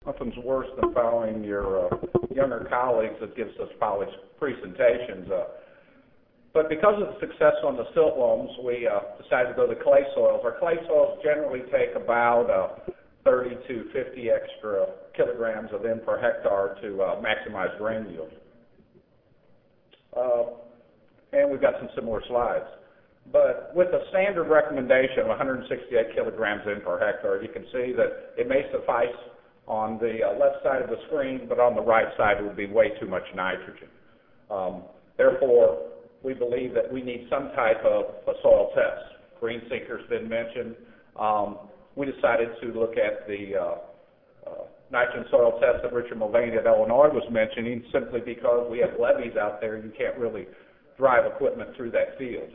Nothing's worse than following your younger colleagues that gives us college presentations. But because of the success on the silt loams, we decided to go to clay soils. Our clay soils generally take about 30 to 50 extra kilograms of N per hectare to maximize grain yield. And we've got some similar slides. But with a standard recommendation of 168 kilograms N per hectare, you can see that it may suffice on the left side of the screen, but on the right side it would be way too much nitrogen. Therefore, we believe that we need some type of a soil test. Green Seeker's been mentioned. We decided to look at the nitrogen soil test that Richard Mulvaney of Illinois was mentioning, simply because we have levees out there. You can't really drive equipment through that field.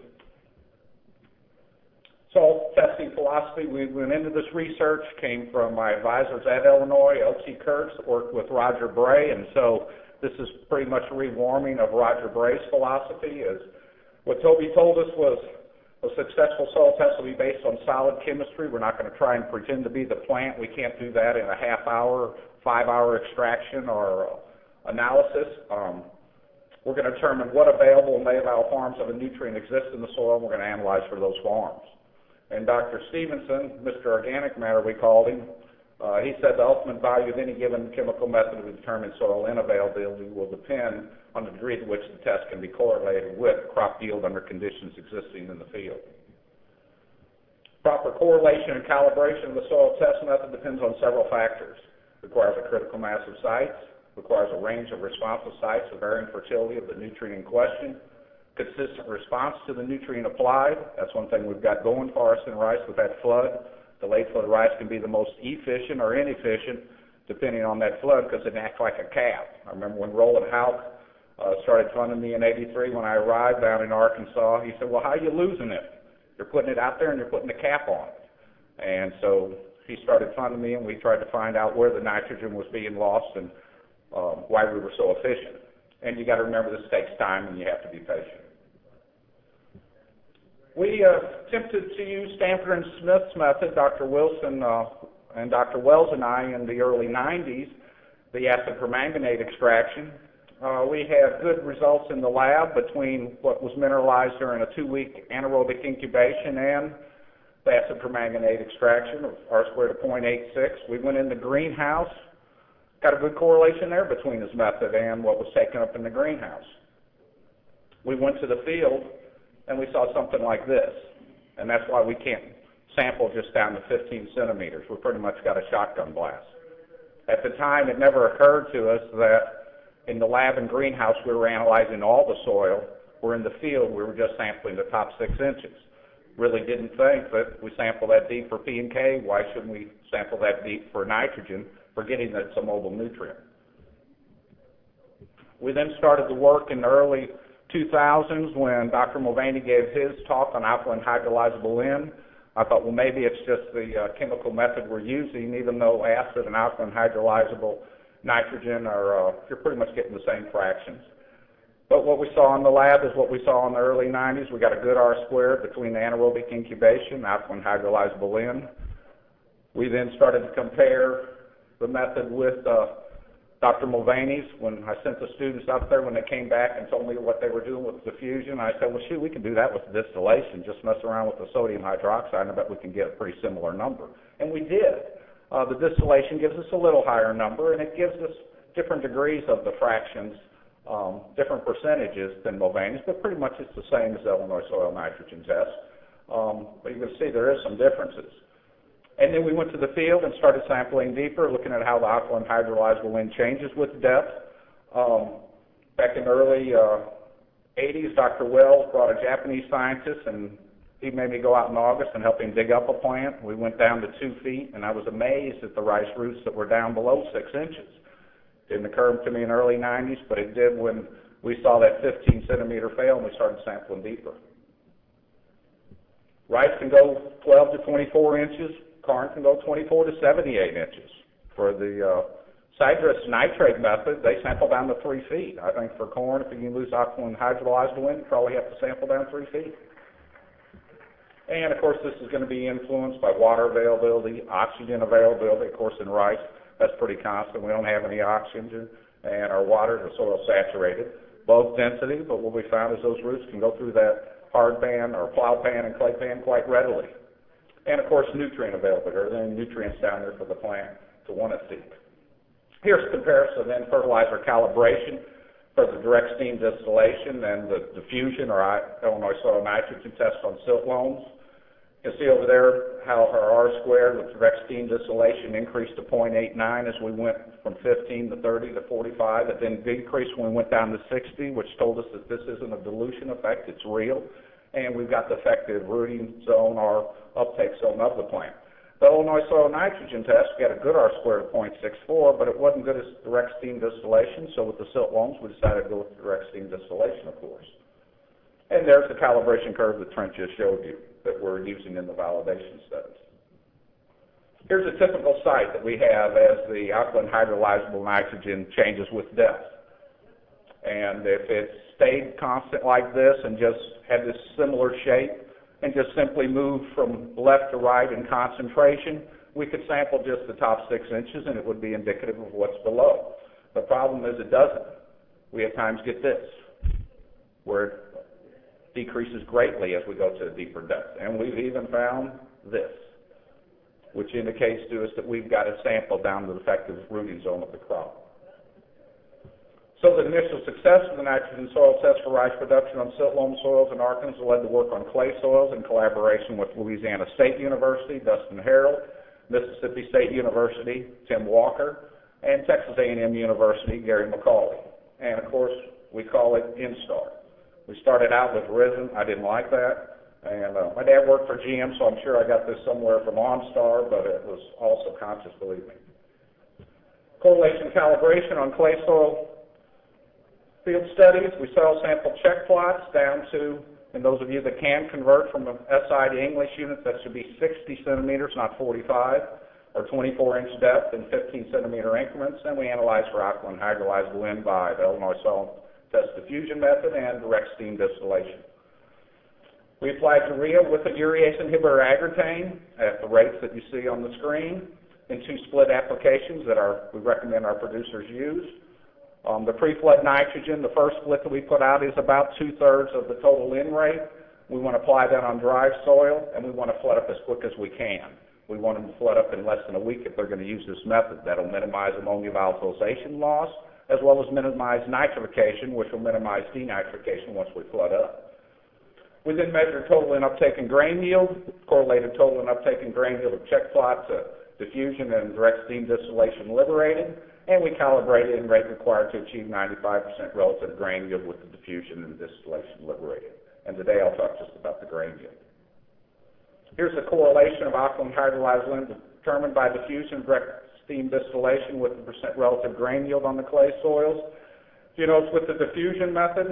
Soil testing philosophy, we went into this research, came from my advisors at Illinois, L.T. Kurtz, worked with Roger Bray, and so this is pretty much a rewarming of Roger Bray's philosophy. Is what Toby told us was a successful soil test will be based on solid chemistry. We're not going to try and pretend to be the plant. We can't do that in a half-hour, 5-hour extraction or analysis. We're going to determine what available and male forms of a nutrient exist in the soil, and we're going to analyze for those forms. And Dr. Stevenson, Mr. Organic Matter we called him, he said the ultimate value of any given chemical method to determine soil availability will depend on the degree to which the test can be correlated with crop yield under conditions existing in the field. Proper correlation and calibration of the soil test method depends on several factors. It requires a critical mass of sites, requires a range of responsive sites of varying fertility of the nutrient in question, consistent response to the nutrient applied. That's one thing we've got going for us in rice with that flood. The late flood rice can be the most efficient or inefficient depending on that flood because it acts like a cap. I remember when Roland Houck started funding me in '83 when I arrived down in Arkansas. He said, well, how are you losing it? You're putting it out there and you're putting a cap on it. And so he started funding me, and we tried to find out where the nitrogen was being lost and why we were so efficient. And you got to remember this takes time and you have to be patient. We attempted to use Stanford and Smith's method, Dr. Wilson and Dr. Wells and I, in the early 90s, the acid permanganate extraction. We had good results in the lab between what was mineralized during a 2-week anaerobic incubation and the acid permanganate extraction of R² of 0.86. We went in the greenhouse, got a good correlation there between this method and what was taken up in the greenhouse. We went to the field and we saw something like this, and that's why we can't sample just down to 15 centimeters. We pretty much got a shotgun blast. At the time, it never occurred to us that in the lab and greenhouse we were analyzing all the soil, where in the field we were just sampling the top 6 inches. Really didn't think that we sample that deep for P and K. Why shouldn't we sample that deep for nitrogen, forgetting that it's a mobile nutrient? We then started the work in the early 2000s when Dr. Mulvaney gave his talk on alkaline hydrolyzable N. I thought, well, maybe it's just the chemical method we're using, even though acid and alkaline hydrolyzable nitrogen are, you're pretty much getting the same fractions. But what we saw in the lab is what we saw in the early 90s. We got a good R² between the anaerobic incubation and alkaline hydrolyzable N. We then started to compare the method with Dr. Mulvaney's. When I sent the students up there, when they came back and told me what they were doing with diffusion, I said, well, shoot, we can do that with distillation. Just mess around with the sodium hydroxide, and I bet we can get a pretty similar number. And we did. The distillation gives us a little higher number, and it gives us different degrees of the fractions, different percentages than Mulvaney's, but pretty much it's the same as the Illinois soil nitrogen test. But you can see there is some differences. And then we went to the field and started sampling deeper, looking at how the alkaline hydrolyzable N changes with depth. Back in the early 80s, Dr. Wells brought a Japanese scientist, and he made me go out in August and help him dig up a plant. We went down to 2 feet, and I was amazed at the rice roots that were down below 6 inches. Didn't occur to me in the early 90s, but it did when we saw that 15-centimeter fail and we started sampling deeper. Rice can go 12 to 24 inches. Corn can go 24 to 78 inches. For the citrus nitrate method, they sample down to 3 feet. I think for corn, if you can lose alkaline hydrolyzable N, you probably have to sample down 3 feet. And, of course, this is going to be influenced by water availability, oxygen availability. Of course, in rice, That's pretty constant. We don't have any oxygen, and our waters are soil saturated, both density, but what we found is those roots can go through that hard pan or plow pan and clay pan quite readily. And, of course, nutrient availability. Are there any nutrients down there for the plant to want to seek? Here's a comparison then, fertilizer calibration for the direct steam distillation and the diffusion or Illinois soil nitrogen test on silt loams. You can see over there how our R squared with direct steam distillation increased to 0.89 as we went from 15 to 30 to 45. It then decreased when we went down to 60, which told us that this isn't a dilution effect, it's real. And we've got the effective rooting zone or uptake zone of the plant. The Illinois soil nitrogen test, we had a good R squared of 0.64, but it wasn't good as direct steam distillation, so with the silt loams, we decided to go with the direct steam distillation, of course. And there's the calibration curve that Trent just showed you that we're using in the validation studies. Here's a typical site that we have as the alkaline hydrolyzable nitrogen changes with depth. And if it stayed constant like this and just had this similar shape and just simply moved from left to right in concentration, we could sample just the top 6 inches and it would be indicative of what's below. The problem is it doesn't. We at times get this, where it decreases greatly as we go to a deeper depth. And we've even found this, which indicates to us that we've got a sample down to the effective rooting zone of the crop. So the initial success of the nitrogen soil test for rice production on silt loam soils in Arkansas led to work on clay soils in collaboration with Louisiana State University, Dustin Harold, Mississippi State University, Tim Walker, and Texas A&M University, Gary McCauley. And of course, we call it Instar. We started out with resin. I didn't like that. And my dad worked for GM, so I'm sure I got this somewhere from OnStar, but it was also conscious, believe me. Correlation calibration on clay soil field studies. We soil sample check plots down to, and those of you that can convert from an SI to English units, that should be 60 centimeters, not 45, or 24-inch depth in 15-centimeter increments. And we analyze for alkaline hydrolyzable N by the Illinois soil test diffusion method and direct steam distillation. We applied urea with a urease inhibitor agritane at the rates that you see on the screen in 2 split applications that we recommend our producers use. The pre-flood nitrogen, the first split that we put out is about 2/3 of the total in rate. We want to apply that on dry soil, and we want to flood up as quick as we can. We want them to flood up in less than a week if they're going to use this method. That'll minimize ammonia volatilization loss, as well as minimize nitrification, which will minimize denitrification once we flood up. We then measured total and uptake and grain yield, correlated total and uptake and grain yield of check plot to diffusion and direct steam distillation liberated, and we calibrated in rate required to achieve 95% relative grain yield with the diffusion and distillation liberated. And today I'll talk just about the grain yield. Here's the correlation of alkaline hydrolyzed determined by diffusion direct steam distillation with the percent relative grain yield on the clay soils. You notice with the diffusion method,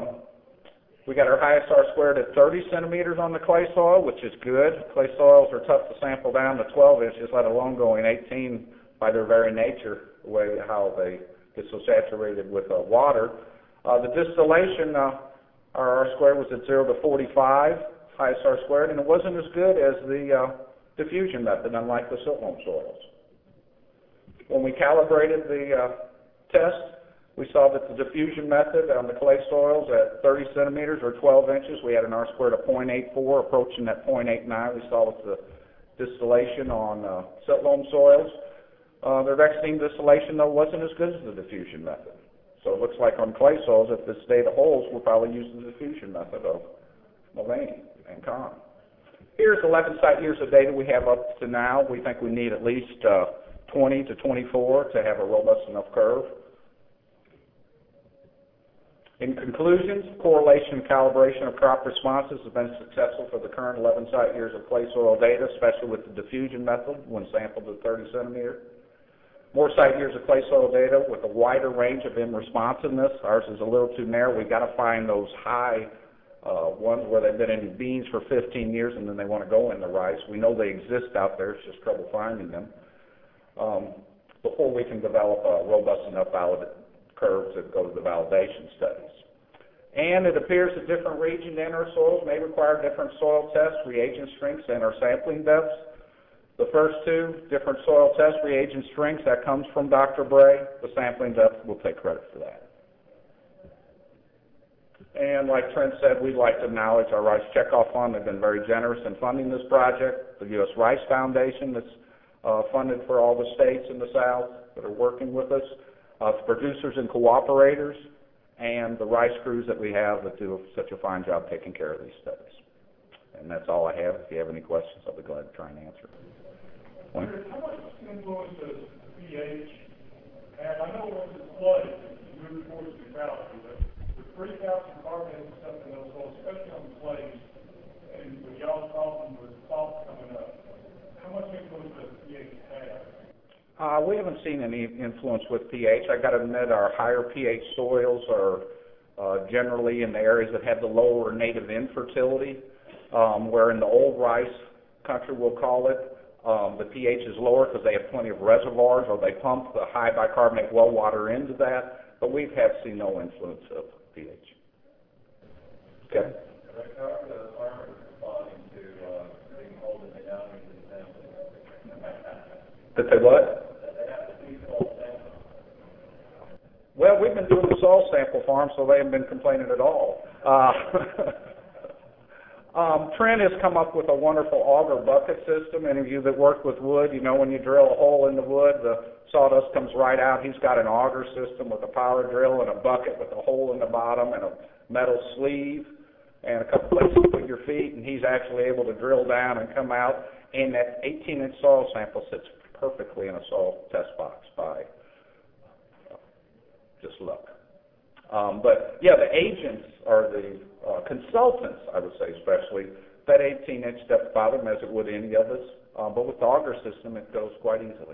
we got our highest R squared at 30 centimeters on the clay soil, which is good. Clay soils are tough to sample down to 12 inches, let alone going 18 by their very nature, the way how they get so saturated with water. The distillation, our R squared was at 0 to 45, highest R squared, and it wasn't as good as the diffusion method, unlike the silt loam soils. When we calibrated the test, we saw that the diffusion method on the clay soils at 30 centimeters or 12 inches, we had an R squared of 0.84, approaching that 0.89 we saw with the distillation on silt loam soils. The direct steam distillation, though, wasn't as good as the diffusion method. So it looks like on clay soils, if this data holds, we'll probably use the diffusion method of Mulvaney and Kahn. Here's 11 site years of data we have up to now. We think we need at least 20 to 24 to have a robust enough curve. In conclusions, correlation and calibration of crop responses has been successful for the current 11 site years of clay soil data, especially with the diffusion method when sampled at 30 centimeters. More site years of clay soil data with a wider range of M responsiveness. Ours is a little too narrow. We've got to find those high ones where they've been in beans for 15 years and then they want to go in the rice. We know they exist out there. It's just trouble finding them before we can develop a robust enough curves that go to the validation studies. And it appears that different regions in our soils may require different soil tests, reagent strengths, and our sampling depths. The first two, different soil test reagent strengths, that comes from Dr. Bray. The sampling depth, we'll take credit for that. And like Trent said, we'd like to acknowledge our Rice Checkoff Fund. They've been very generous in funding this project. The U.S. Rice Foundation that's funded for all the states in the South that are working with us. The producers and cooperators, and the rice crews that we have that do such a fine job taking care of these studies. And that's all I have. If you have any questions, I'll be glad to try and answer. How much influence does pH have? I know once it's flooded, you move towards neutrality, but with 3,000 carbon and stuff in those soils, especially on the clays, and with y'all's problem with salt coming up, how much influence does pH have? We haven't seen any influence with pH. I got to admit, our higher pH soils are generally in the areas that have the lower native infertility, where in the old rice country, we'll call it, the pH is lower because they have plenty of reservoirs, or they pump the high bicarbonate well water into that, but we have seen no influence of pH. Okay. How are the farmers responding to being holding it down into the sampling? That they what? Well, we've been doing the soil sample farm, so they haven't been complaining at all. Trent has come up with a wonderful auger bucket system. Any of you that work with wood, you know when you drill a hole in the wood, the sawdust comes right out. He's got an auger system with a power drill and a bucket with a hole in the bottom and a metal sleeve and a couple places to put your feet, and he's actually able to drill down and come out, and that 18-inch soil sample sits perfectly in a soil test box by just luck. But yeah, the agents are the consultants, I would say especially. That 18-inch doesn't bother them as it would any of us. But with the auger system, it goes quite easily.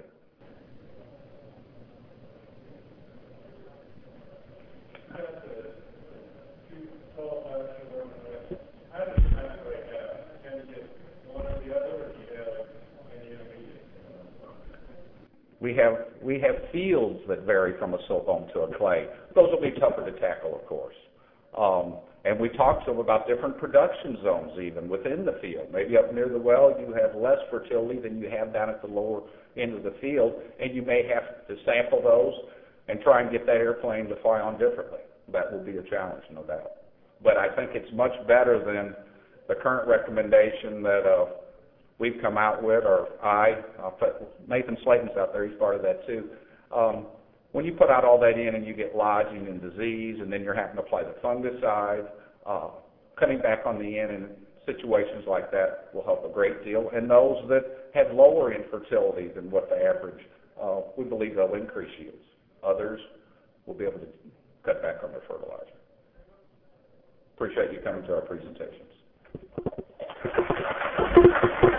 We have fields that vary from a silt loam to a clay. Those will be tougher to tackle, of course. And we talked to them about different production zones even within the field. Maybe up near the well you have less fertility than you have down at the lower end of the field, and you may have to sample those and try and get that airplane to fly on differently. That will be a challenge, no doubt. But I think it's much better than the current recommendation that we've come out with, or I'll put Nathan Slayton's out there, he's part of that too. When you put out all that in and you get lodging and disease, and then you're having to apply the fungicide, cutting back on the N in situations like that will help a great deal. And those that have lower infertility than what the average, we believe they'll increase yields. Others will be able to cut back on their fertilizer. Appreciate you coming to our presentations.